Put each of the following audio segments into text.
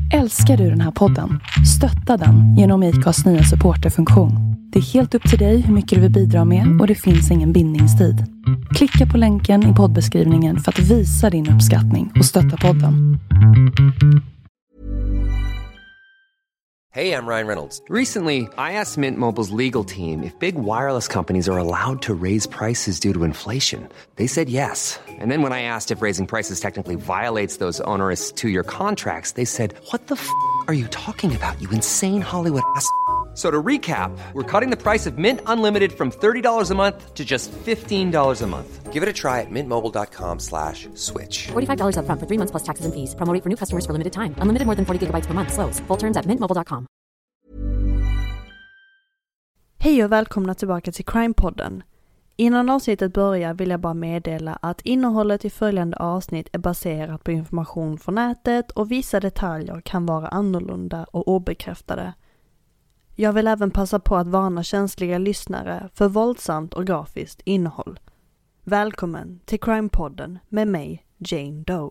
Älskar du den här podden? Stötta den genom IKAs nya supporterfunktion. Det är helt upp till dig hur mycket du vill bidra med och det finns ingen bindningstid. Klicka på länken i poddbeskrivningen för att visa din uppskattning och stötta podden. Hey, I'm Ryan Reynolds. Recently, I asked Mint Mobile's legal team if big wireless companies are allowed to raise prices due to inflation. They said yes. And then when I asked if raising prices technically violates those onerous two-year contracts, they said, "What the f*** are you talking about, you insane Hollywood ass?" So to recap, we're cutting the price of Mint Unlimited from $30 a month to just $15 a month. Give it a try at mintmobile.com/switch. $45 up front for 3 months plus taxes and fees. Promo rate for new customers for limited time. Unlimited more than 40 gigabytes per month. Slows full terms at mintmobile.com. Hej och välkomna tillbaka till Crime-podden. Innan avsnittet börjar vill jag bara meddela att innehållet i följande avsnitt är baserat på information från nätet och vissa detaljer kan vara annorlunda och obekräftade. Jag vill även passa på att varna känsliga lyssnare för våldsamt och grafiskt innehåll. Välkommen till Crime-podden med mig, Jane Doe.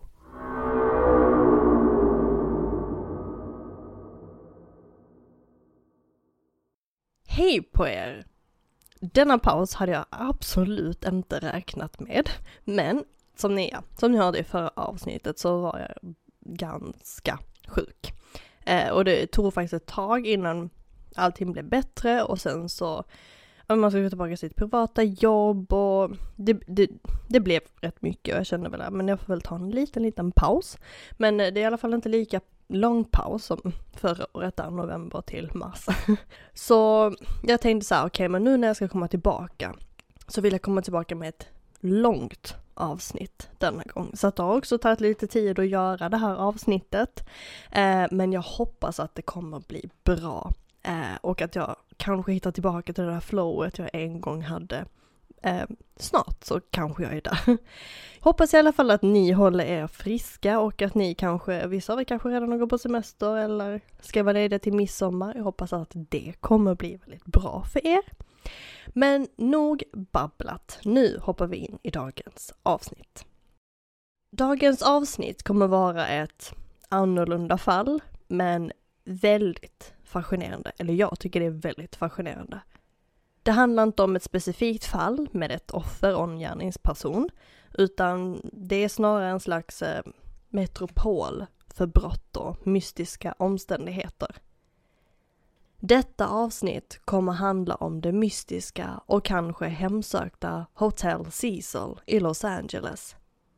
Hej på er! Denna paus hade jag absolut inte räknat med. Men som ni hörde i förra avsnittet så var jag ganska sjuk. Och det tog faktiskt ett tag innan allting blev bättre och sen så man ska gå tillbaka till sitt privata jobb och det blev rätt mycket och jag kände väl men jag får väl ta en liten paus. Men det är i alla fall inte lika lång paus som förra året där november till mars. Så jag tänkte så här, okej, men nu när jag ska komma tillbaka så vill jag komma tillbaka med ett långt avsnitt denna gång. Så att det har också tagit lite tid att göra det här avsnittet. Men jag hoppas att det kommer bli bra. Och att jag kanske hittar tillbaka till det där flowet jag en gång hade. Snart så kanske jag är där. Hoppas i alla fall att ni håller er friska och att ni kanske, vissa av er kanske redan går på semester eller ska vara lediga till midsommar. Jag hoppas att det kommer bli väldigt bra för er. Men nog babblat. Nu hoppar vi in i dagens avsnitt. Dagens avsnitt kommer vara ett annorlunda fall, men väldigt fascinerande. Eller jag tycker det är väldigt fascinerande. Det handlar inte om ett specifikt fall med ett offer och en gärningsperson, utan det är snarare en slags metropol för brott och mystiska omständigheter. Detta avsnitt kommer handla om det mystiska och kanske hemsökta Hotel Cecil i Los Angeles.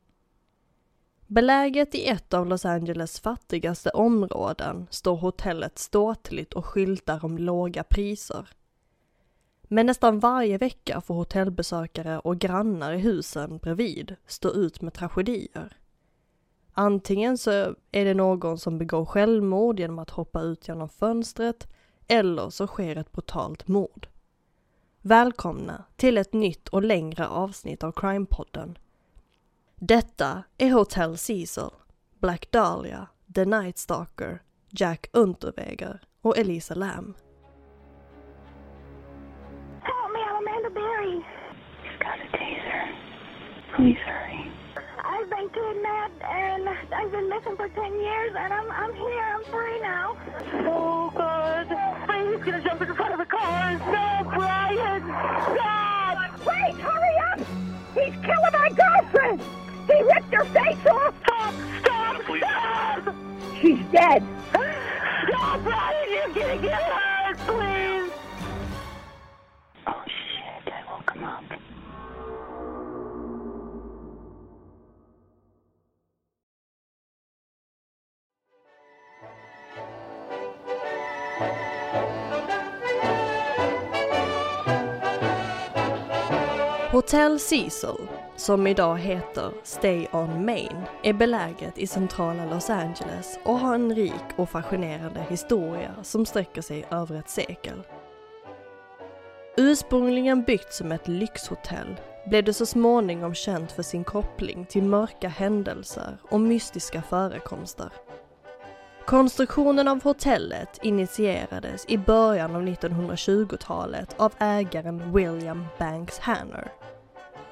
Beläget i ett av Los Angeles fattigaste områden står hotellet ståtligt och skyltar om låga priser. Men nästan varje vecka får hotellbesökare och grannar i husen bredvid stå ut med tragedier. Antingen så är det någon som begår självmord genom att hoppa ut genom fönstret eller så sker ett brutalt mord. Välkomna till ett nytt och längre avsnitt av Crime-podden. Detta är Hotel Cecil, Black Dahlia, The Night Stalker, Jack Unterweger och Elisa Lam. Help me, I'm Amanda Berry. He's got a taser. Please hurry. I've been kidnapped and I've been missing for 10 years and I'm here. I'm free now. Oh, God. I'm just going to jump in front of the car. Stop, Brian. Stop. Wait, hurry up. He's killing my girlfriend. He ripped her face off. Stop, stop, stop. She's dead. Stop, Brian. You're going to get hurt, please. Oh, shit. I woke him up. Hotel Cecil, som idag heter Stay on Main, är beläget i centrala Los Angeles och har en rik och fascinerande historia som sträcker sig över ett sekel. Ursprungligen byggt som ett lyxhotell blev det så småningom känt för sin koppling till mörka händelser och mystiska förekomster. Konstruktionen av hotellet initierades i början av 1920-talet av ägaren William Banks Hanner.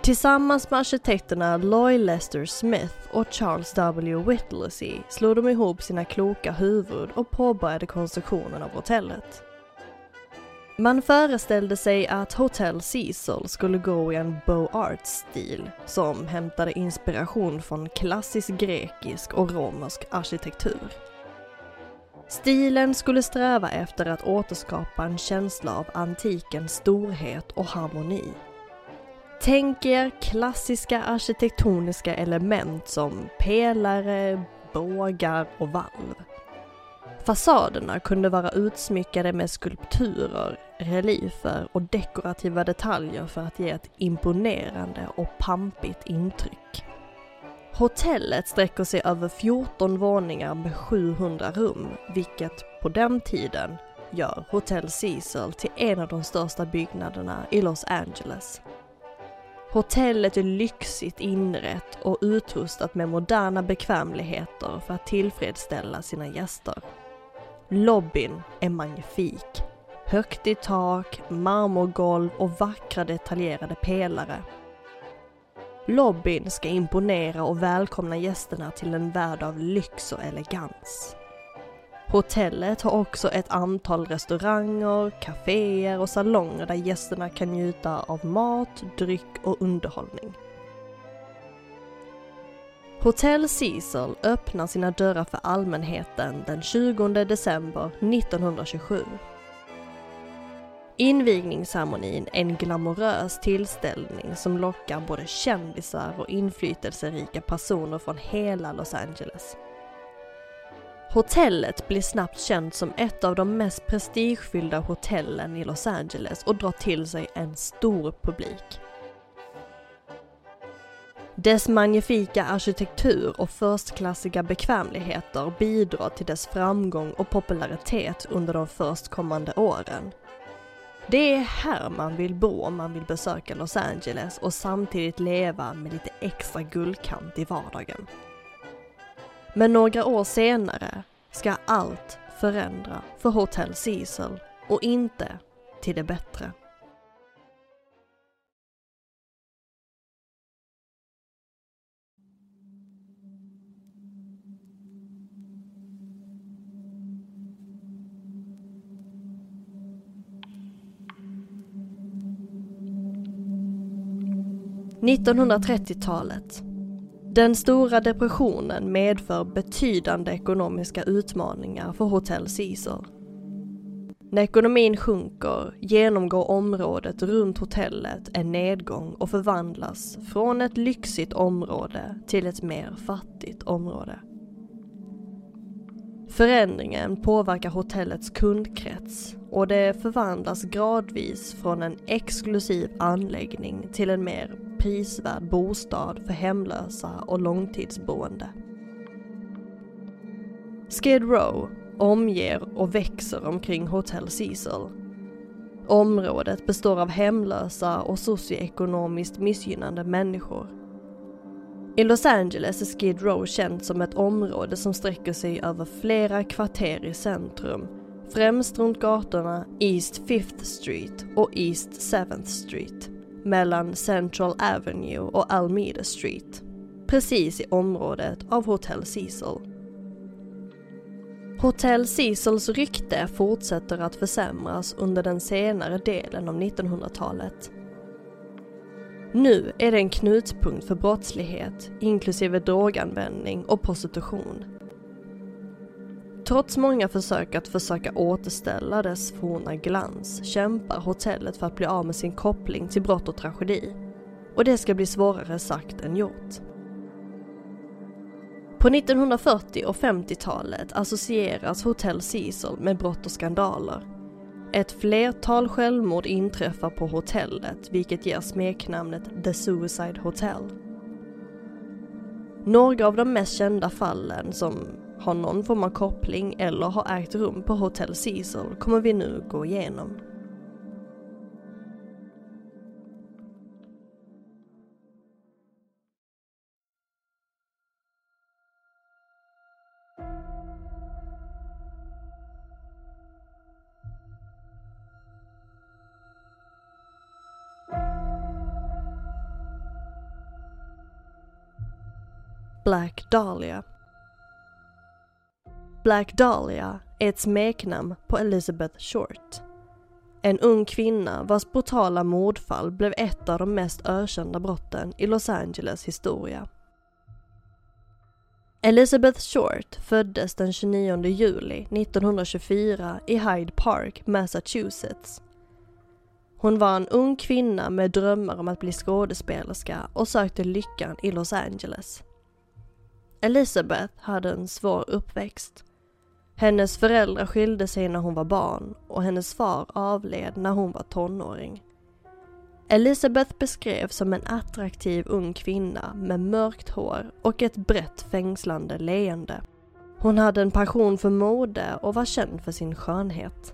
Tillsammans med arkitekterna Lloyd Lester Smith och Charles W. Whittlesey slog de ihop sina kloka huvud och påbörjade konstruktionen av hotellet. Man föreställde sig att Hotel Cecil skulle gå i en Beaux Arts-stil som hämtade inspiration från klassisk grekisk och romersk arkitektur. Stilen skulle sträva efter att återskapa en känsla av antikens storhet och harmoni. Tänk er klassiska arkitektoniska element som pelare, bågar och valv. Fasaderna kunde vara utsmyckade med skulpturer, reliefer och dekorativa detaljer för att ge ett imponerande och pampigt intryck. Hotellet sträcker sig över 14 våningar med 700 rum, vilket på den tiden gör Hotel Cecil till en av de största byggnaderna i Los Angeles. Hotellet är lyxigt inrett och utrustat med moderna bekvämligheter för att tillfredsställa sina gäster. Lobbyn är magnifik. Högt i tak, marmorgolv och vackra detaljerade pelare. Lobbyn ska imponera och välkomna gästerna till en värld av lyx och elegans. Hotellet har också ett antal restauranger, kaféer och salonger där gästerna kan njuta av mat, dryck och underhållning. Hotel Cecil öppnar sina dörrar för allmänheten den 20 december 1927. Invigningsceremonin är en glamorös tillställning som lockar både kändisar och inflytelserika personer från hela Los Angeles. Hotellet blir snabbt känt som ett av de mest prestigefyllda hotellen i Los Angeles och drar till sig en stor publik. Dess magnifika arkitektur och förstklassiga bekvämligheter bidrar till dess framgång och popularitet under de förstkommande åren. Det är här man vill bo om man vill besöka Los Angeles och samtidigt leva med lite extra guldkant i vardagen. Men några år senare ska allt förändra för Hotel Cecil och inte till det bättre. –1930-talet. Den stora depressionen medför betydande ekonomiska utmaningar för Hotel Cecil. När ekonomin sjunker genomgår området runt hotellet en nedgång och förvandlas från ett lyxigt område till ett mer fattigt område. Förändringen påverkar hotellets kundkrets och det förvandlas gradvis från en exklusiv anläggning till en mer prisvärd bostad för hemlösa och långtidsboende. Skid Row omger och växer omkring Hotel Cecil. Området består av hemlösa och socioekonomiskt missgynnade människor. I Los Angeles är Skid Row känt som ett område som sträcker sig över flera kvarter i centrum, främst runt gatorna East 5th Street och East 7th Street, mellan Central Avenue och Alameda Street, precis i området av Hotel Cecil. Hotel Cecils rykte fortsätter att försämras under den senare delen av 1900-talet. Nu är det en knutpunkt för brottslighet, inklusive droganvändning och prostitution. Trots många försök att återställa dess forna glans kämpar hotellet för att bli av med sin koppling till brott och tragedi. Och det ska bli svårare sagt än gjort. På 1940- och 50-talet associeras Hotel Cecil med brott och skandaler. Ett flertal självmord inträffar på hotellet, vilket ger smeknamnet The Suicide Hotel. Några av de mest kända fallen som har någon form av koppling eller har ägt rum på Hotel Cecil kommer vi nu gå igenom. Black Dahlia. Black Dahlia är ett smeknamn på Elizabeth Short. En ung kvinna vars brutala mordfall blev ett av de mest ökända brotten i Los Angeles historia. Elizabeth Short föddes den 29 juli 1924 i Hyde Park, Massachusetts. Hon var en ung kvinna med drömmar om att bli skådespelerska och sökte lyckan i Los Angeles. Elizabeth hade en svår uppväxt. Hennes föräldrar skilde sig när hon var barn och hennes far avled när hon var tonåring. Elizabeth beskrevs som en attraktiv ung kvinna med mörkt hår och ett brett fängslande leende. Hon hade en passion för mode och var känd för sin skönhet.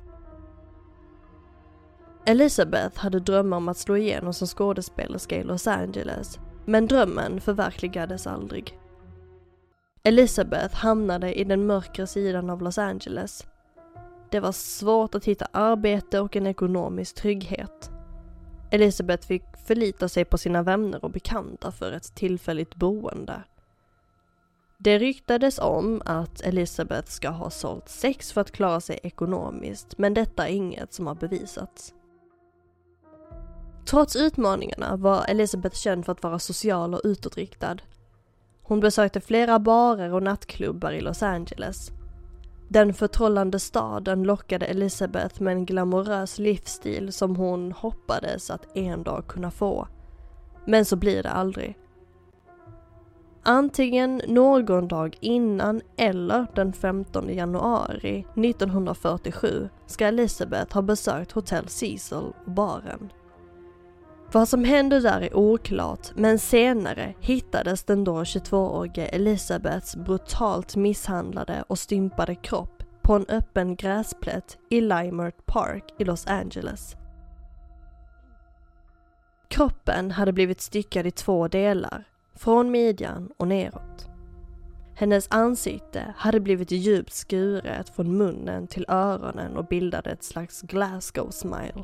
Elizabeth hade drömmar om att slå igenom som skådespelerska i Los Angeles, men drömmen förverkligades aldrig. Elizabeth hamnade i den mörkare sidan av Los Angeles. Det var svårt att hitta arbete och en ekonomisk trygghet. Elizabeth fick förlita sig på sina vänner och bekanta för ett tillfälligt boende. Det ryktades om att Elizabeth ska ha sålt sex för att klara sig ekonomiskt, men detta är inget som har bevisats. Trots utmaningarna var Elizabeth känd för att vara social och utåtriktad. Hon besökte flera barer och nattklubbar i Los Angeles. Den förtrollande staden lockade Elizabeth med en glamorös livsstil som hon hoppades att en dag kunna få. Men så blir det aldrig. Antingen någon dag innan eller den 15 januari 1947 ska Elizabeth ha besökt Hotel Cecil och baren. Vad som hände där är oklart, men senare hittades den då 22-årige Elizabeths brutalt misshandlade och stympade kropp på en öppen gräsplätt i Leimert Park i Los Angeles. Kroppen hade blivit styckad i 2 delar, från midjan och neråt. Hennes ansikte hade blivit djupt skuret från munnen till öronen och bildade ett slags Glasgow smile.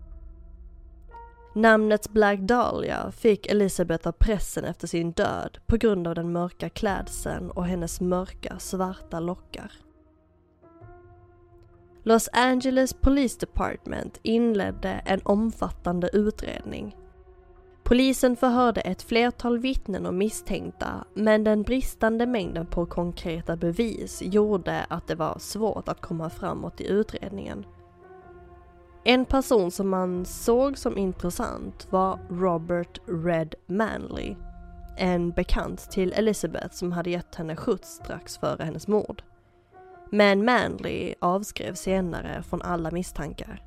Namnet Black Dahlia fick Elizabeth av pressen efter sin död på grund av den mörka klädseln och hennes mörka svarta lockar. Los Angeles Police Department inledde en omfattande utredning. Polisen förhörde ett flertal vittnen och misstänkta, men den bristande mängden på konkreta bevis gjorde att det var svårt att komma framåt i utredningen. En person som man såg som intressant var Robert Red Manley, en bekant till Elizabeth som hade gett henne skjuts strax före hennes mord. Men Manley avskrev senare från alla misstankar.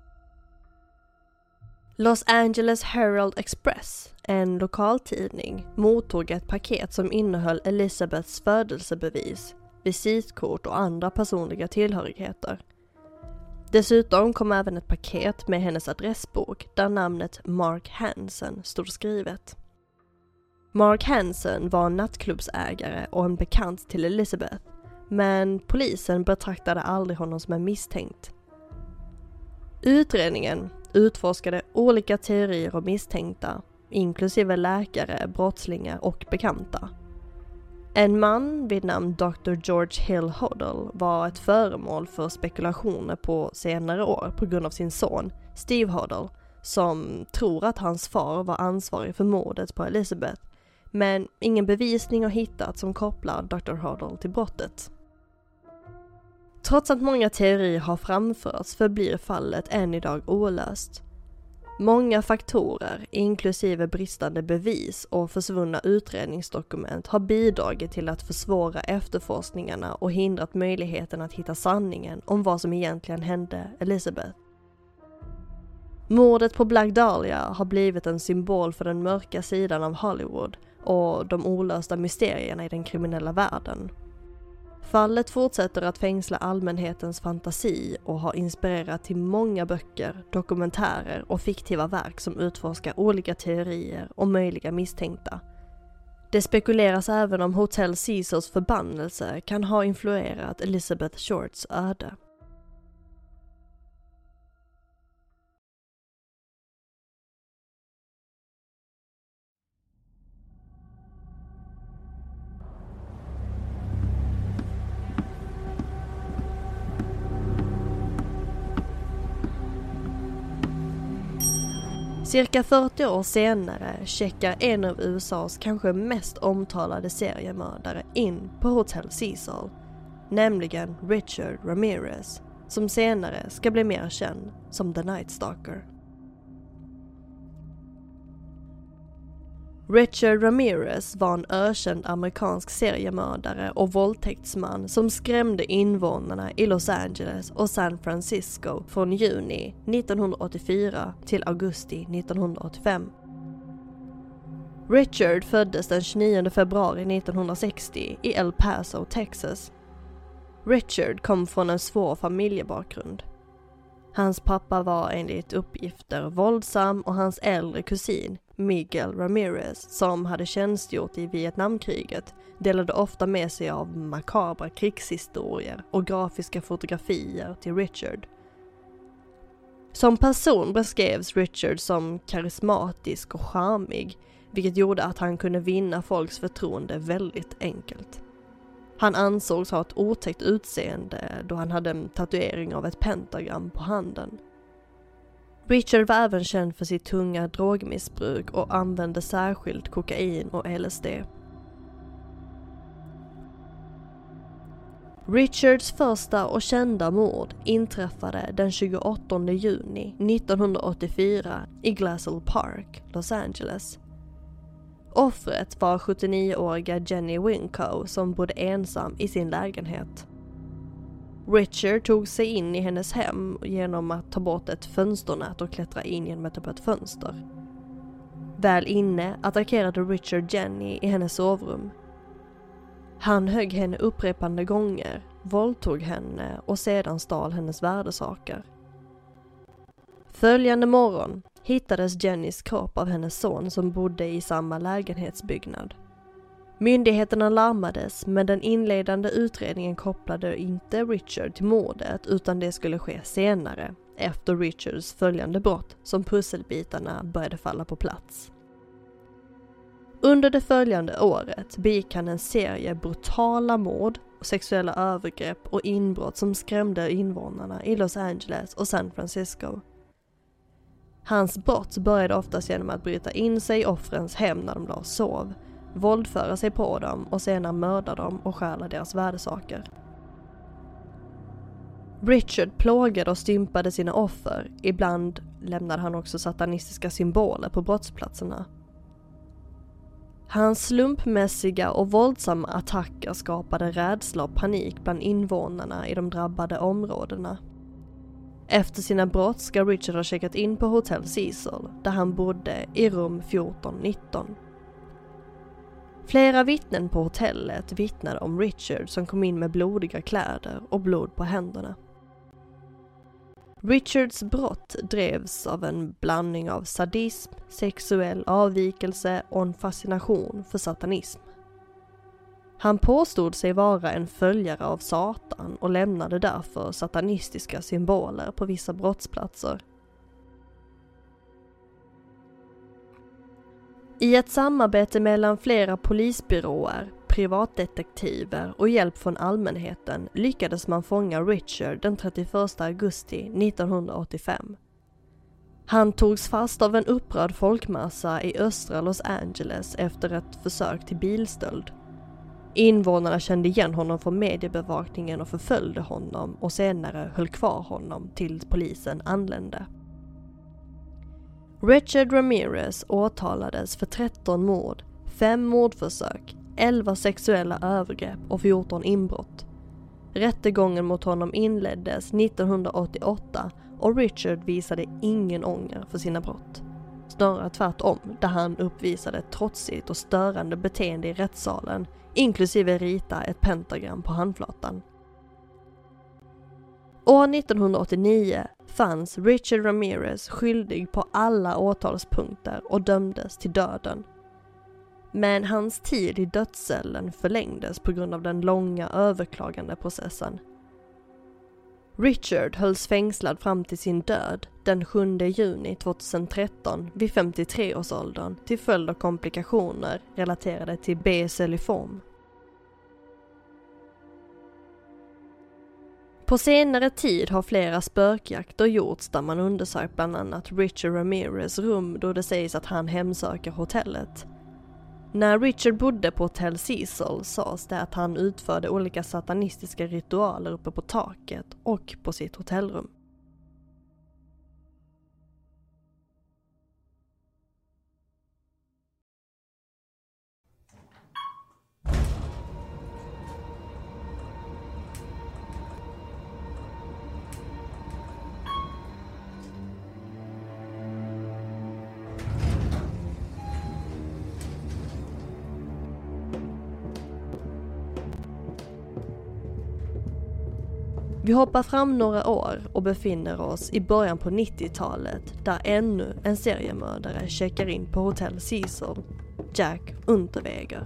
Los Angeles Herald Express, en lokaltidning, mottog ett paket som innehöll Elizabeths födelsebevis, visitkort och andra personliga tillhörigheter. Dessutom kom även ett paket med hennes adressbok där namnet Mark Hansen stod skrivet. Mark Hansen var en nattklubbsägare och en bekant till Elizabeth, men polisen betraktade aldrig honom som en misstänkt. Utredningen utforskade olika teorier och misstänkta, inklusive läkare, brottslingar och bekanta. En man vid namn Dr. George Hill Hodel var ett föremål för spekulationer på senare år på grund av sin son Steve Hodel, som tror att hans far var ansvarig för mordet på Elizabeth, men ingen bevisning har hittats som kopplar Dr. Hodel till brottet. Trots att många teorier har framförts förblir fallet än idag olöst. Många faktorer, inklusive bristande bevis och försvunna utredningsdokument, har bidragit till att försvåra efterforskningarna och hindrat möjligheten att hitta sanningen om vad som egentligen hände Elizabeth. Mordet på Black Dahlia har blivit en symbol för den mörka sidan av Hollywood och de olösta mysterierna i den kriminella världen. Fallet fortsätter att fängsla allmänhetens fantasi och har inspirerat till många böcker, dokumentärer och fiktiva verk som utforskar olika teorier och möjliga misstänkta. Det spekuleras även om Hotel Cecils förbannelse kan ha influerat Elizabeth Shorts öde. Cirka 40 år senare checkar en av USAs kanske mest omtalade seriemördare in på Hotel Cecil, nämligen Richard Ramirez, som senare ska bli mer känd som The Night Stalker. Richard Ramirez var en ökänd amerikansk seriemördare och våldtäktsman som skrämde invånarna i Los Angeles och San Francisco från juni 1984 till augusti 1985. Richard föddes den 29 februari 1960 i El Paso, Texas. Richard kom från en svår familjebakgrund. Hans pappa var enligt uppgifter våldsam och hans äldre kusin Miguel Ramirez, som hade tjänstgjort i Vietnamkriget, delade ofta med sig av makabra krigshistorier och grafiska fotografier till Richard. Som person beskrevs Richard som karismatisk och charmig, vilket gjorde att han kunde vinna folks förtroende väldigt enkelt. Han ansågs ha ett otäckt utseende då han hade en tatuering av ett pentagram på handen. Richard var även känd för sitt tunga drogmissbruk och använde särskilt kokain och LSD. Richards första och kända mord inträffade den 28 juni 1984 i Glassell Park, Los Angeles. Offret var 79-åriga Jenny Winkow som bodde ensam i sin lägenhet. Richard tog sig in i hennes hem genom att ta bort ett fönsternät och klättra in genom ett öppet fönster. Väl inne attackerade Richard Jenny i hennes sovrum. Han högg henne upprepande gånger, våldtog henne och sedan stal hennes värdesaker. Följande morgon hittades Jennys kropp av hennes son som bodde i samma lägenhetsbyggnad. Myndigheterna larmades, men den inledande utredningen kopplade inte Richard till mordet utan det skulle ske senare, efter Richards följande brott som pusselbitarna började falla på plats. Under det följande året begick han en serie brutala mord, sexuella övergrepp och inbrott som skrämde invånarna i Los Angeles och San Francisco. Hans brott började oftast genom att bryta in sig i offrens hem när de låg och sov, våldföra sig på dem och sedan mörda dem och stjäla deras värdesaker. Richard plågade och stympade sina offer, ibland lämnade han också satanistiska symboler på brottsplatserna. Hans slumpmässiga och våldsamma attacker skapade rädsla och panik bland invånarna i de drabbade områdena. Efter sina brott ska Richard ha checkat in på Hotel Cecil, där han bodde i rum 1419. Flera vittnen på hotellet vittnade om Richard som kom in med blodiga kläder och blod på händerna. Richards brott drevs av en blandning av sadism, sexuell avvikelse och en fascination för satanism. Han påstod sig vara en följare av Satan och lämnade därför satanistiska symboler på vissa brottsplatser. I ett samarbete mellan flera polisbyråer, privatdetektiver och hjälp från allmänheten lyckades man fånga Richard den 31 augusti 1985. Han togs fast av en upprörd folkmassa i östra Los Angeles efter ett försök till bilstöld. Invånarna kände igen honom från mediebevakningen och förföljde honom och senare höll kvar honom tills polisen anlände. Richard Ramirez åtalades för 13 mord, 5 mordförsök, 11 sexuella övergrepp och 14 inbrott. Rättegången mot honom inleddes 1988 och Richard visade ingen ånger för sina brott. Snarare tvärtom, där han uppvisade ett trotsigt och störande beteende i rättssalen, inklusive rita ett pentagram på handflatan. År 1989 fanns Richard Ramirez skyldig på alla åtalspunkter och dömdes till döden. Men hans tid i dödscellen förlängdes på grund av den långa överklagandeprocessen. Richard hölls fängslad fram till sin död den 7 juni 2013 vid 53-årsåldern till följd av komplikationer relaterade till basalifom. På senare tid har flera spökjakter gjorts där man undersökt bland annat Richard Ramirez rum då det sägs att han hemsöker hotellet. När Richard bodde på Hotel Cecil sades det att han utförde olika satanistiska ritualer uppe på taket och på sitt hotellrum. Vi hoppar fram några år och befinner oss i början på 90-talet där ännu en seriemördare checkar in på Hotel Cecil, Jack Unterweger.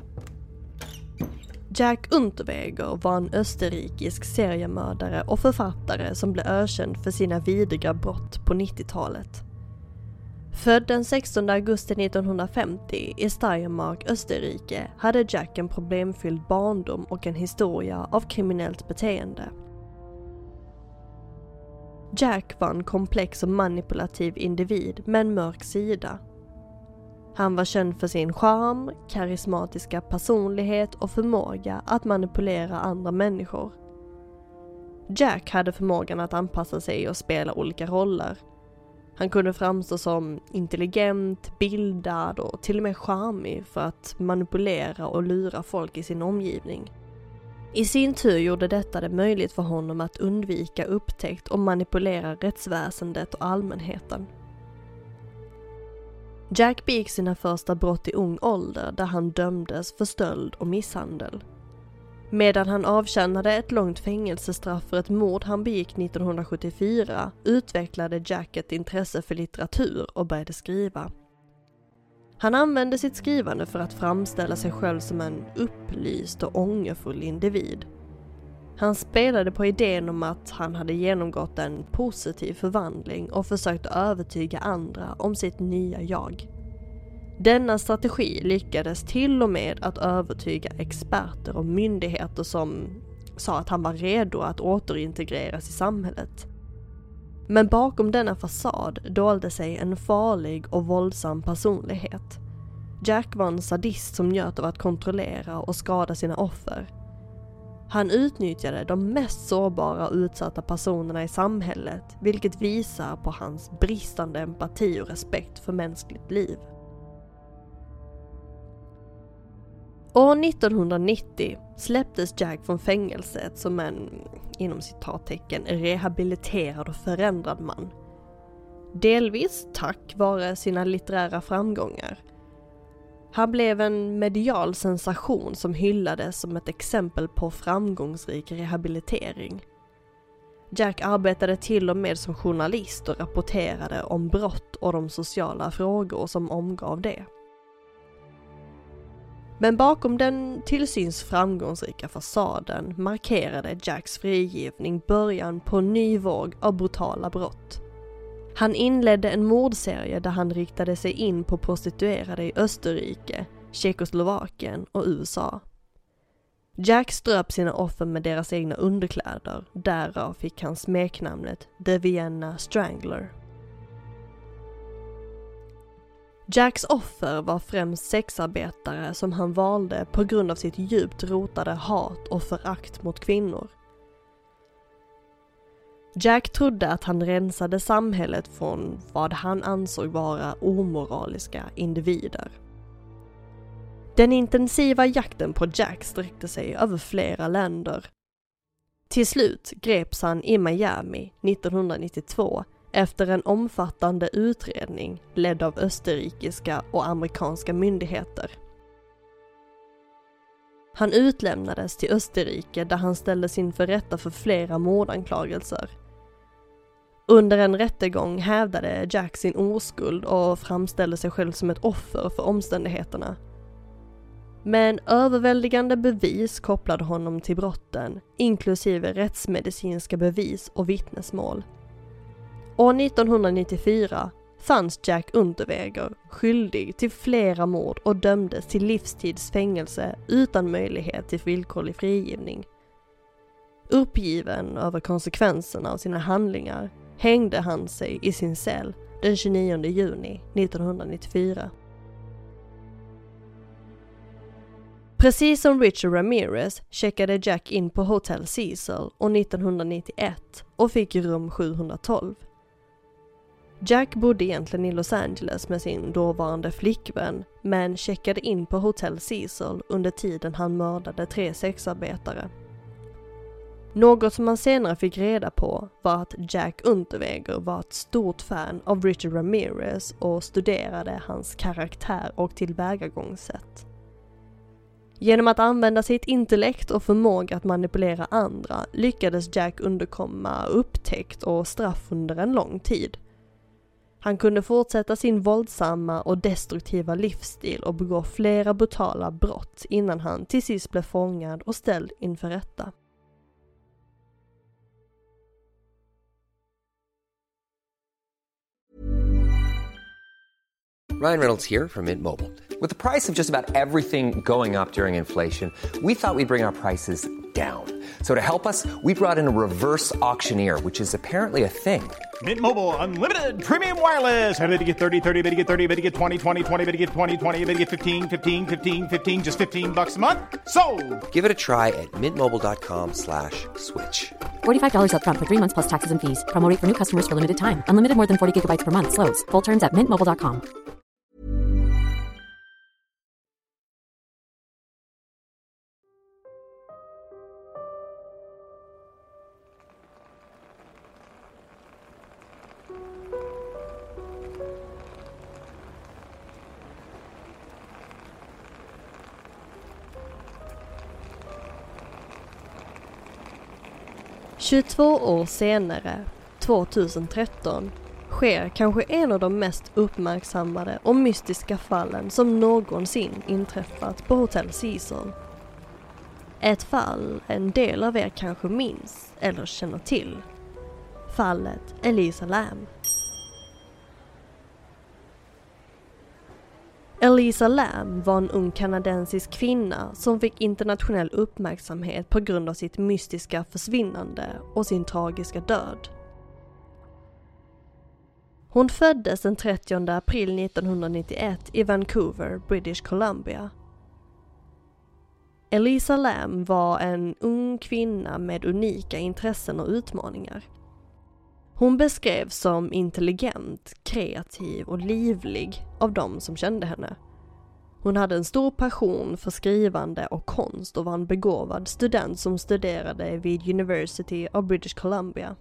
Jack Unterweger var en österrikisk seriemördare och författare som blev ökänd för sina vidriga brott på 90-talet. Född den 16 augusti 1950 i Steiermark, Österrike, hade Jack en problemfylld barndom och en historia av kriminellt beteende. Jack var en komplex och manipulativ individ med en mörk sida. Han var känd för sin charm, karismatiska personlighet och förmåga att manipulera andra människor. Jack hade förmågan att anpassa sig och spela olika roller. Han kunde framstå som intelligent, bildad och till och med charmig för att manipulera och lura folk i sin omgivning. I sin tur gjorde detta det möjligt för honom att undvika upptäckt och manipulera rättsväsendet och allmänheten. Jack begick sina första brott i ung ålder där han dömdes för stöld och misshandel. Medan han avtjänade ett långt fängelsestraff för ett mord han begick 1974 utvecklade Jack ett intresse för litteratur och började skriva. Han använde sitt skrivande för att framställa sig själv som en upplyst och ångerfull individ. Han spelade på idén om att han hade genomgått en positiv förvandling och försökte övertyga andra om sitt nya jag. Denna strategi lyckades till och med att övertyga experter och myndigheter som sa att han var redo att återintegreras i samhället. Men bakom denna fasad dolde sig en farlig och våldsam personlighet. Jack var en sadist som njöt av att kontrollera och skada sina offer. Han utnyttjade de mest sårbara och utsatta personerna i samhället, vilket visar på hans bristande empati och respekt för mänskligt liv. År 1990 släpptes Jack från fängelset som en, inom citattecken, rehabiliterad och förändrad man. Delvis tack vare sina litterära framgångar. Han blev en medial sensation som hyllades som ett exempel på framgångsrik rehabilitering. Jack arbetade till och med som journalist och rapporterade om brott och de sociala frågor som omgav det. Men bakom den tillsyns framgångsrika fasaden markerade Jacks frigivning början på en ny våg av brutala brott. Han inledde en mordserie där han riktade sig in på prostituerade i Österrike, Tjeckoslovakien och USA. Jack ströp sina offer med deras egna underkläder, därav fick han smeknamnet The Vienna Strangler. Jacks offer var främst sexarbetare som han valde på grund av sitt djupt rotade hat och förakt mot kvinnor. Jack trodde att han rensade samhället från vad han ansåg vara omoraliska individer. Den intensiva jakten på Jack sträckte sig över flera länder. Till slut greps han i Miami 1992 efter en omfattande utredning ledd av österrikiska och amerikanska myndigheter. Han utlämnades till Österrike där han ställdes inför rätta för flera mordanklagelser. Under en rättegång hävdade Jack sin oskuld och framställde sig själv som ett offer för omständigheterna. Men överväldigande bevis kopplade honom till brotten, inklusive rättsmedicinska bevis och vittnesmål. År 1994 fanns Jack Unterweger skyldig till flera mord och dömdes till livstidsfängelse utan möjlighet till villkorlig frigivning. Uppgiven över konsekvenserna av sina handlingar hängde han sig i sin cell den 29 juni 1994. Precis som Richard Ramirez checkade Jack in på Hotel Cecil år 1991 och fick rum 712. Jack bodde egentligen i Los Angeles med sin dåvarande flickvän, men checkade in på Hotel Cecil under tiden han mördade 3 sexarbetare. Något som man senare fick reda på var att Jack Unterweger var ett stort fan av Richard Ramirez och studerade hans karaktär och tillvägagångssätt. Genom att använda sitt intellekt och förmåga att manipulera andra lyckades Jack undkomma upptäckt och straff under en lång tid. Han kunde fortsätta sin våldsamma och destruktiva livsstil och begå flera brutala brott innan han till sist blev fångad och ställd inför rätta. Ryan Reynolds here from Mint Mobile. With the price of just about everything going up during inflation, we thought we'd bring our prices down. So to help us, we brought in a reverse auctioneer, which is apparently a thing. Mint Mobile Unlimited Premium Wireless. How to get 30, 30, bit to get 30, bit to get 20, 20, 20, bit to get 20, 20, bit to get 15, 15, 15, 15, just $15 a month? Sold! Give it a try at mintmobile.com/switch. $45 up front for 3 months plus taxes and fees. Promo rate for new customers for limited time. Unlimited more than 40 gigabytes per month. Slows full terms at mintmobile.com. ...22 år senare, 2013, sker kanske en av de mest uppmärksammade och mystiska fallen som någonsin inträffat på Hotel Cecil. Ett fall en del av er kanske minns eller känner till. Fallet Elisa Lam. Elisa Lam var en ung kanadensisk kvinna som fick internationell uppmärksamhet på grund av sitt mystiska försvinnande och sin tragiska död. Hon föddes den 30 april 1991 i Vancouver, British Columbia. Elisa Lam var en ung kvinna med unika intressen och utmaningar. Hon beskrevs som intelligent, kreativ och livlig av de som kände henne. Hon hade en stor passion för skrivande och konst och var en begåvad student som studerade vid University of British Columbia.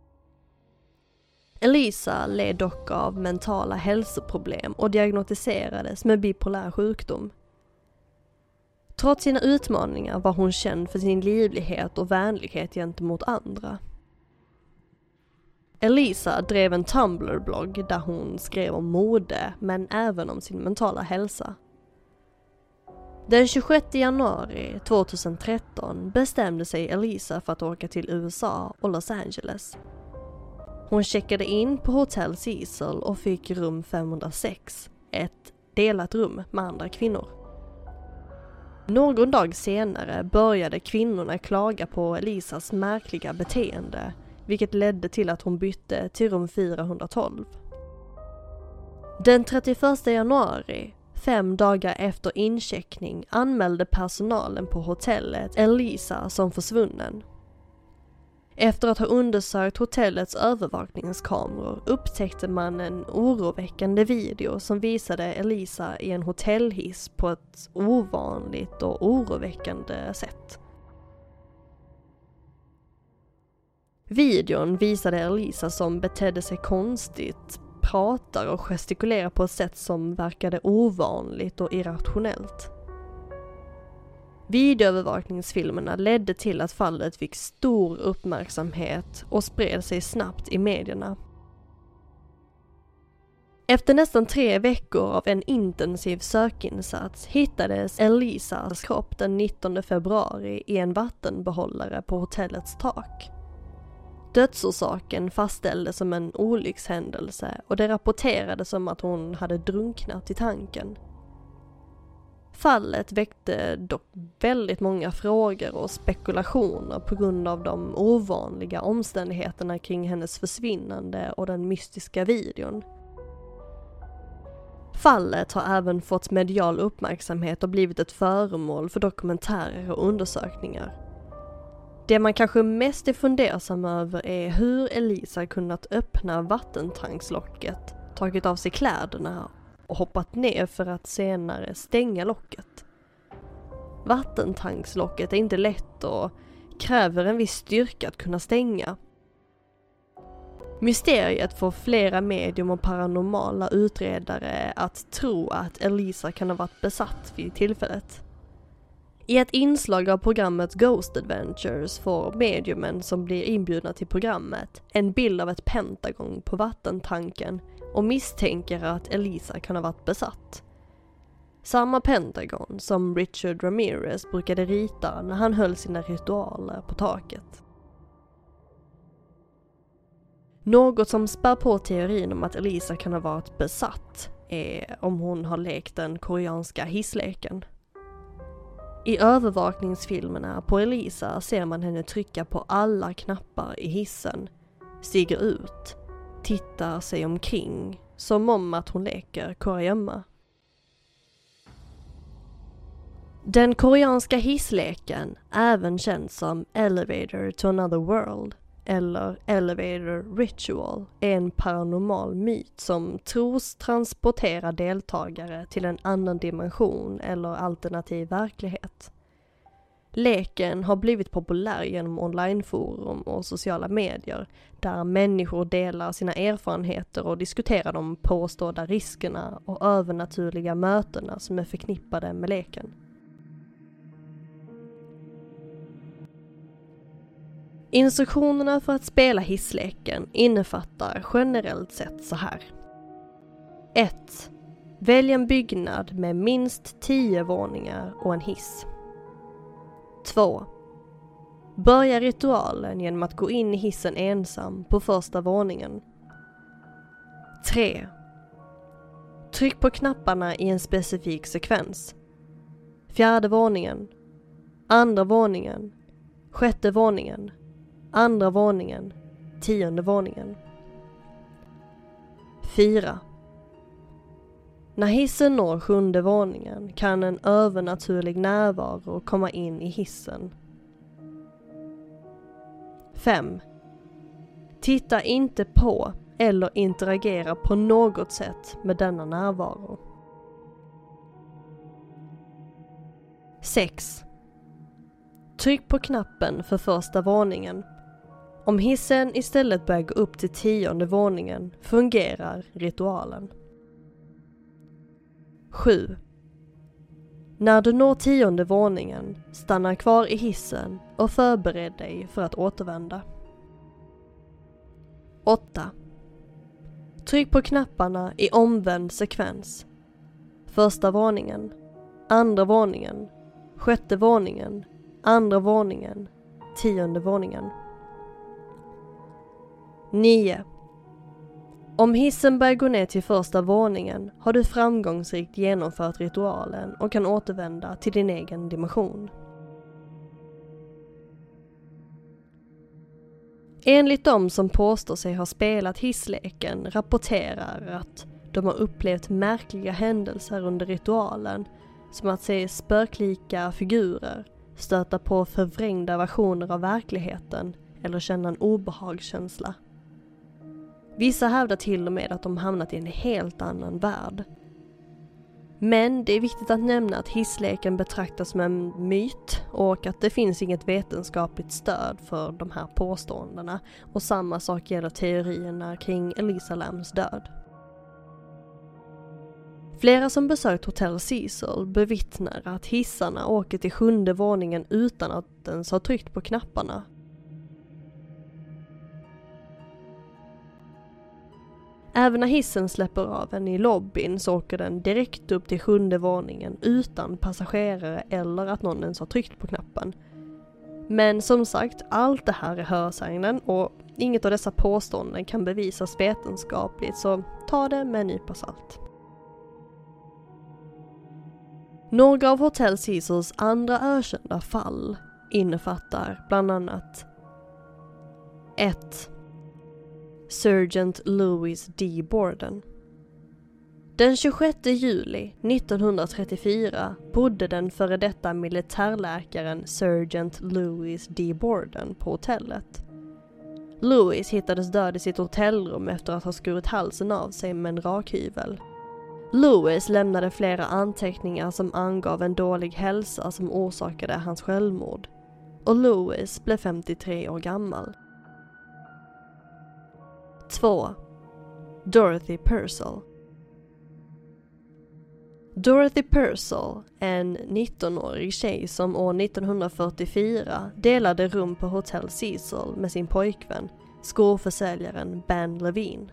Elisa led dock av mentala hälsoproblem och diagnostiserades med bipolär sjukdom. Trots sina utmaningar var hon känd för sin livlighet och vänlighet gentemot andra. Elisa drev en Tumblr-blogg där hon skrev om mode men även om sin mentala hälsa. Den 26 januari 2013 bestämde sig Elisa för att åka till USA och Los Angeles. Hon checkade in på Hotel Cecil och fick rum 506, ett delat rum med andra kvinnor. Någon dag senare började kvinnorna klaga på Elisas märkliga beteende, vilket ledde till att hon bytte till rum 412. Den 31 januari, 5 dagar efter incheckning, anmälde personalen på hotellet Elisa som försvunnen. Efter att ha undersökt hotellets övervakningskameror upptäckte man en oroväckande video som visade Elisa i en hotellhiss på ett ovanligt och oroväckande sätt. Videon visade Elisa som betedde sig konstigt, pratar och gestikulerar på ett sätt som verkade ovanligt och irrationellt. Videoövervakningsfilmerna ledde till att fallet fick stor uppmärksamhet och spred sig snabbt i medierna. Efter nästan 3 veckor av en intensiv sökinsats hittades Elisas kropp den 19 februari i en vattenbehållare på hotellets tak. Dödsorsaken fastställdes som en olyckshändelse och det rapporterades om att hon hade drunknat i tanken. Fallet väckte dock väldigt många frågor och spekulationer på grund av de ovanliga omständigheterna kring hennes försvinnande och den mystiska videon. Fallet har även fått medial uppmärksamhet och blivit ett föremål för dokumentärer och undersökningar. Det man kanske mest är fundersam över är hur Elisa kunnat öppna vattentankslocket, tagit av sig kläderna och hoppat ner för att senare stänga locket. Vattentankslocket är inte lätt och kräver en viss styrka att kunna stänga. Mysteriet får flera medium och paranormala utredare att tro att Elisa kan ha varit besatt vid tillfället. I ett inslag av programmet Ghost Adventures får mediumen som blir inbjudna till programmet en bild av ett pentagon på vattentanken och misstänker att Elisa kan ha varit besatt. Samma pentagon som Richard Ramirez brukade rita när han höll sina ritualer på taket. Något som spär på teorin om att Elisa kan ha varit besatt är om hon har lekt den koreanska hissleken. I övervakningsfilmerna på Elisa ser man henne trycka på alla knappar i hissen, stiger ut, tittar sig omkring som om att hon leker kurragömma. Den koreanska hissleken, även känd som Elevator to Another World eller Elevator Ritual, är en paranormal myt som tros transportera deltagare till en annan dimension eller alternativ verklighet. Leken har blivit populär genom onlineforum och sociala medier där människor delar sina erfarenheter och diskuterar de påstådda riskerna och övernaturliga mötena som är förknippade med leken. Instruktionerna för att spela hissleken innefattar generellt sett så här. 1. Välj en byggnad med minst 10 våningar och en hiss. 2. Börja ritualen genom att gå in i hissen ensam på första våningen. 3. Tryck på knapparna i en specifik sekvens. 4:e våningen, 2:a våningen, 6:e våningen, 2:a våningen, 10:e våningen. 4. När hissen når 7:e våningen kan en övernaturlig närvaro komma in i hissen. 5. Titta inte på eller interagera på något sätt med denna närvaro. 6. Tryck på knappen för första våningen. Om hissen istället börjar gå upp till 10:e våningen fungerar ritualen. 7. När du når 10:e våningen, stanna kvar i hissen och förbered dig för att återvända. 8. Tryck på knapparna i omvänd sekvens. Första våningen, 2:a våningen, 6:e våningen, 2:a våningen, 10:e våningen. 9. Om hissen börjar gå ner till första våningen har du framgångsrikt genomfört ritualen och kan återvända till din egen dimension. Enligt de som påstår sig ha spelat hissleken rapporterar att de har upplevt märkliga händelser under ritualen, som att se spöklika figurer, stöta på förvrängda versioner av verkligheten eller känna en obehagskänsla. Vissa hävdar till och med att de hamnat i en helt annan värld. Men det är viktigt att nämna att hissleken betraktas som en myt och att det finns inget vetenskapligt stöd för de här påståendena, och samma sak gäller teorierna kring Elisa Lams död. Flera som besökt Hotel Cecil bevittnar att hissarna åker till 7:e våningen utan att ens ha tryckt på knapparna. Även när hissen släpper av en i lobbyn så åker den direkt upp till 7:e våningen utan passagerare eller att någon ens har tryckt på knappen. Men som sagt, allt det här är hörsägnen och inget av dessa påståenden kan bevisas vetenskapligt, så ta det med en nypa salt. Några av Hotel Cecils andra ökända fall innefattar bland annat 1. Sergeant Louis D. Borden. Den 26 juli 1934 bodde den före detta militärläkaren Sergeant Louis D. Borden på hotellet. Louis hittades död i sitt hotellrum efter att ha skurit halsen av sig med en rakhyvel. Louis lämnade flera anteckningar som angav en dålig hälsa som orsakade hans självmord. Och Louis blev 53 år gammal. 2. Dorothy Purcell. Dorothy Purcell, en 19-årig tjej som år 1944 delade rum på Hotel Cecil med sin pojkvän, skoförsäljaren Ben Levine.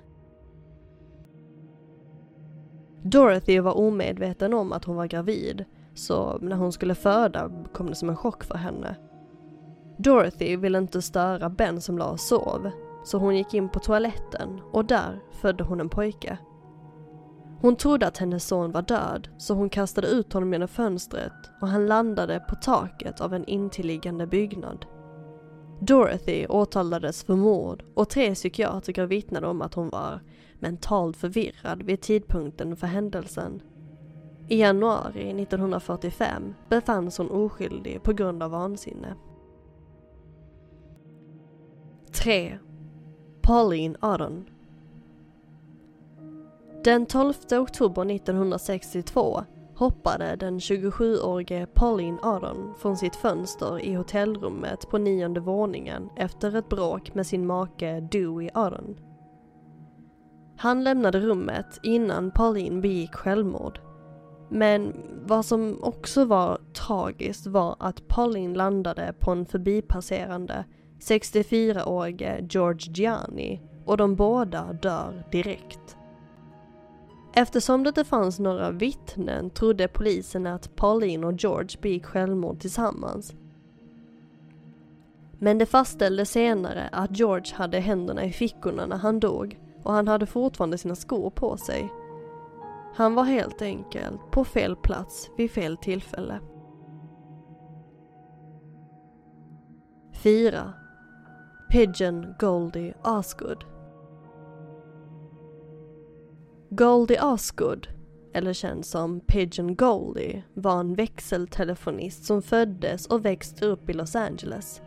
Dorothy var omedveten om att hon var gravid, så när hon skulle föda kom det som en chock för henne. Dorothy ville inte störa Ben som la och sov, så hon gick in på toaletten och där födde hon en pojke. Hon trodde att hennes son var död, så hon kastade ut honom genom fönstret och han landade på taket av en intilliggande byggnad. Dorothy åtalades för mord och 3 psykiatriker vittnade om att hon var mentalt förvirrad vid tidpunkten för händelsen. I januari 1945 befanns hon oskyldig på grund av vansinne. 3. Pauline Aron. Den 12 oktober 1962 hoppade den 27-årige Pauline Aron från sitt fönster i hotellrummet på 9:e våningen efter ett bråk med sin make Dewey Aron. Han lämnade rummet innan Pauline begick självmord. Men vad som också var tragiskt var att Pauline landade på en förbipasserande 64-årige George Gianni och de båda dör direkt. Eftersom det inte fanns några vittnen trodde polisen att Pauline och George begick självmord tillsammans. Men det fastställdes senare att George hade händerna i fickorna när han dog och han hade fortfarande sina skor på sig. Han var helt enkelt på fel plats vid fel tillfälle. 4. Pigeon Goldie Osgood. Goldie Osgood, eller känd som Pigeon Goldie, var en växeltelefonist som föddes och växte upp i Los Angeles.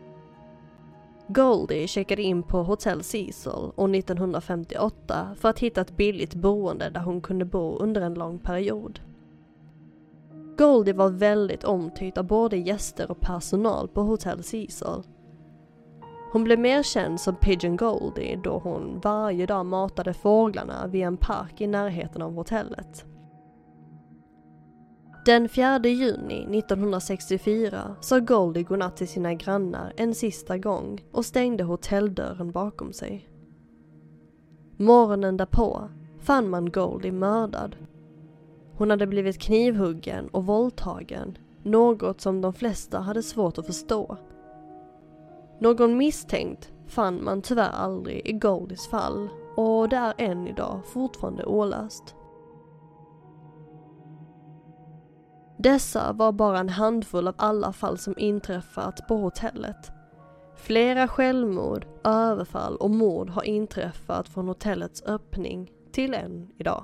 Goldie checkade in på Hotel Cecil år 1958 för att hitta ett billigt boende där hon kunde bo under en lång period. Goldie var väldigt omtyckt av både gäster och personal på Hotel Cecil. Hon blev mer känd som Pigeon Goldie då hon varje dag matade fåglarna vid en park i närheten av hotellet. Den 4 juni 1964 sa Goldie godnatt till sina grannar en sista gång och stängde hotelldörren bakom sig. Morgonen därpå fann man Goldie mördad. Hon hade blivit knivhuggen och våldtagen, något som de flesta hade svårt att förstå. Någon misstänkt fann man tyvärr aldrig i Goldies fall och det är än idag fortfarande olöst. Dessa var bara en handfull av alla fall som inträffat på hotellet. Flera självmord, överfall och mord har inträffat från hotellets öppning till än idag.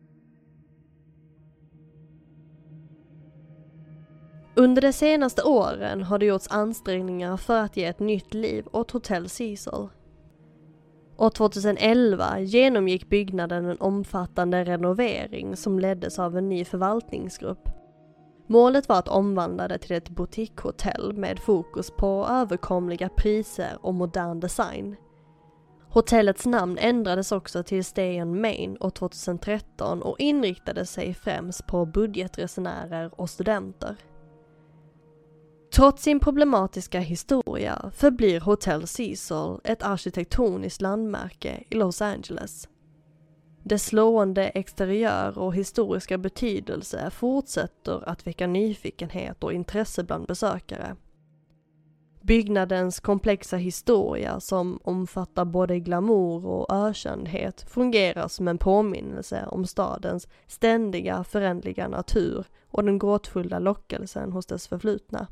Under de senaste åren har det gjorts ansträngningar för att ge ett nytt liv åt Hotel Cecil. År 2011 genomgick byggnaden en omfattande renovering som leddes av en ny förvaltningsgrupp. Målet var att omvandla det till ett boutiquehotell med fokus på överkomliga priser och modern design. Hotellets namn ändrades också till Stay on Main år 2013 och inriktade sig främst på budgetresenärer och studenter. Trots sin problematiska historia förblir Hotel Cecil ett arkitektoniskt landmärke i Los Angeles. Dess slående exteriör och historiska betydelse fortsätter att väcka nyfikenhet och intresse bland besökare. Byggnadens komplexa historia som omfattar både glamour och ökändhet fungerar som en påminnelse om stadens ständiga förändliga natur och den gåtfulla lockelsen hos dess förflutna.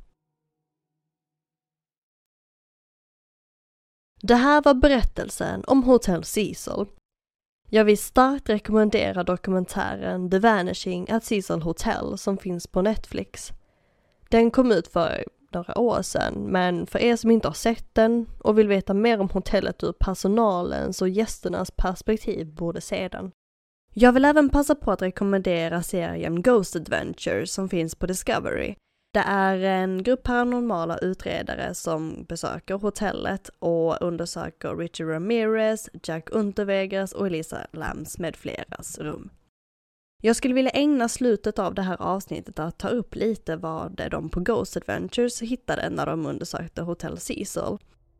Det här var berättelsen om Hotel Cecil. Jag vill starkt rekommendera dokumentären The Vanishing at Cecil Hotel som finns på Netflix. Den kom ut för några år sedan, men för er som inte har sett den och vill veta mer om hotellet ur personalens och gästernas perspektiv borde se den. Jag vill även passa på att rekommendera serien Ghost Adventures som finns på Discovery. Det är en grupp paranormala utredare som besöker hotellet och undersöker Richard Ramirez, Jack Unterwegers och Elisa Lams med fleras rum. Jag skulle vilja ägna slutet av det här avsnittet att ta upp lite vad de på Ghost Adventures hittade när de undersökte Hotel Cecil.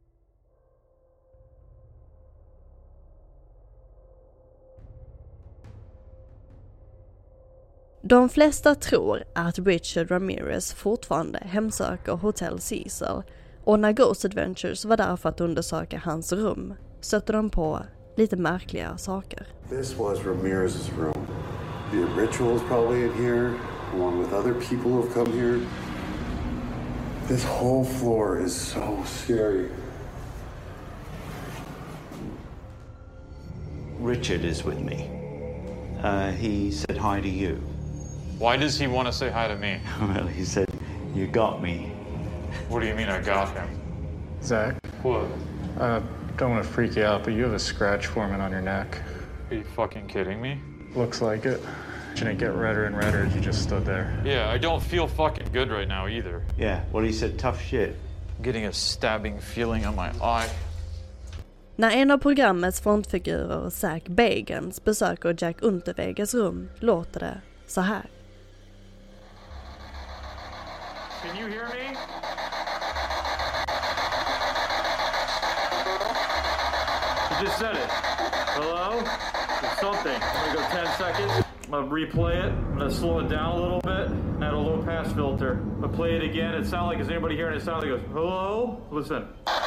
De flesta tror att Richard Ramirez fortfarande hemsöker Hotel Cecil och när Ghost Adventures var där för att undersöka hans rum stötte de på lite märkliga saker. This was Ramirez's room. The rituals probably in here, along with other people who have come here. This whole floor is so scary. Richard is with me. He said hi to you. Why does he want to say hi to me? Well, he said, you got me. What do you mean I got him? Zach? What? Don't want to freak you out, but you have a scratch forming on your neck. Are you fucking kidding me? Looks like it. Didn't it get redder and redder as you just stood there? Yeah, I don't feel fucking good right now either. Yeah, well, he said tough shit. I'm getting a stabbing feeling on my eye. När en av programmets frontfigurer, Zach Bagans, besöker Jack Unterwegers rum låter det så här. Can you hear me? You just said it. Hello? It's something. I'm gonna go 10 seconds. I'm gonna replay it. I'm gonna slow it down a little bit. Add a low pass filter. I'm gonna play it again. It sounds like, is anybody hearing it? It sounds like it goes, hello? Listen.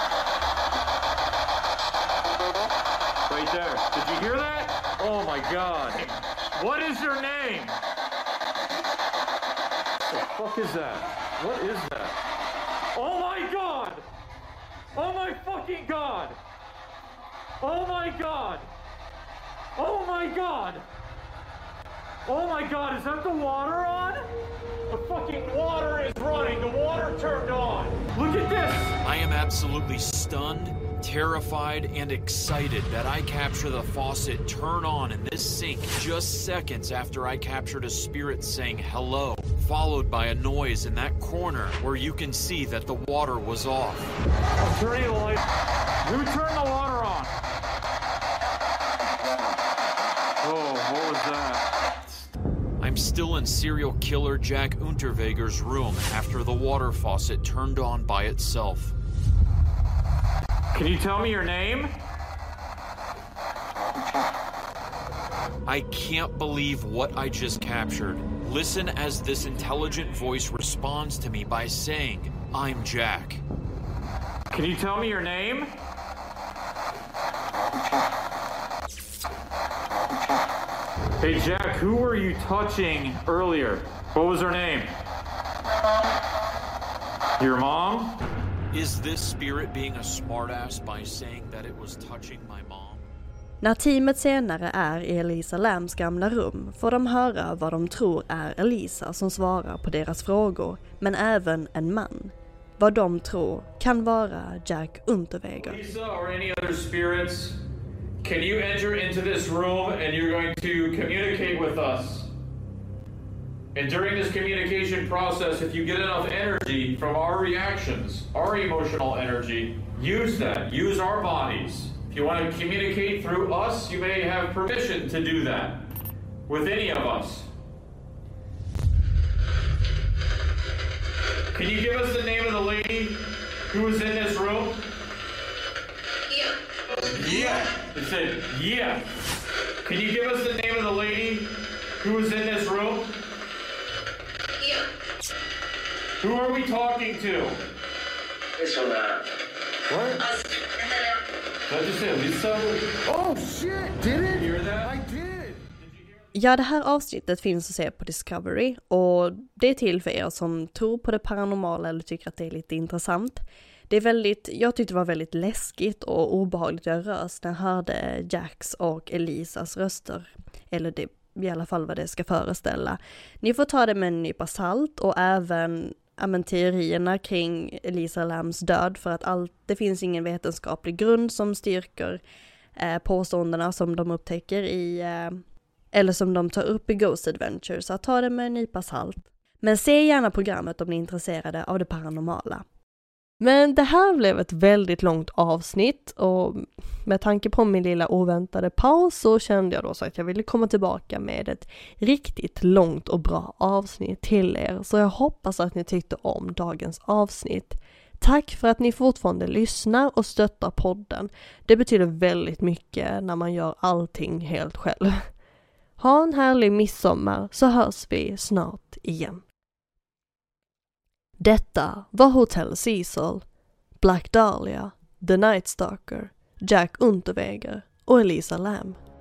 Right there. Did you hear that? Oh my God. What is your name? What the fuck is that? What is that? Oh my God! Oh my fucking God! Oh my God! Oh my God! Oh my God, is that the water on? The fucking water is running. The water turned on. Look at this! I am absolutely stunned, terrified, and excited that I capture the faucet turn on in this sink just seconds after I captured a spirit saying hello, followed by a noise in that corner where you can see that the water was off. I'm turning the light. Who turned the water on? Oh, what was that? I'm still in serial killer Jack Unterweger's room after the water faucet turned on by itself. Can you tell me your name? I can't believe what I just captured. Listen as this intelligent voice responds to me by saying, I'm Jack. Can you tell me your name? Hey Jack, who were you touching earlier? What was her name? Your mom? Is this spirit being a smartass by saying that it was touching my mom? När teamet senare är i Elisa Lams gamla rum får de höra vad de tror är Elisa som svarar på deras frågor, men även en man. Vad de tror kan vara Jack Unterweger. Elisa or any other spirits, can you enter into this room and you're going to communicate with us? And during this communication process, if you get enough energy from our reactions, our emotional energy, use that. Use our bodies. If you want to communicate through us, you may have permission to do that with any of us. Can you give us the name of the lady who was in this room? Yeah. It said, yeah. Can you give us the name of the lady who was in this room? Yeah. Who are we talking to? What? Did I just say Lisa? Oh shit! Did it? Hear that? I did! Ja, det här avsnittet finns att se på Discovery och det är till för er som tror på det paranormala eller tycker att det är lite intressant. Det är jag tyckte det var väldigt läskigt och obehagligt att röst när jag hörde Jacks och Elisas röster. Eller det i alla fall vad det ska föreställa. Ni får ta det med en nypa salt och även teorierna kring Elisa Lams död, för att det finns ingen vetenskaplig grund som styrker påståendena som de upptäcker eller som de tar upp i Ghost Adventure, så ta det med en nypa salt. Men se gärna programmet om ni är intresserade av det paranormala. Men det här blev ett väldigt långt avsnitt och med tanke på min lilla oväntade paus så kände jag då så att jag ville komma tillbaka med ett riktigt långt och bra avsnitt till er. Så jag hoppas att ni tyckte om dagens avsnitt. Tack för att ni fortfarande lyssnar och stöttar podden. Det betyder väldigt mycket när man gör allting helt själv. Ha en härlig midsommar så hörs vi snart igen. Detta var Hotel Cecil, Black Dahlia, The Night Stalker, Jack Unterweger och Elisa Lam.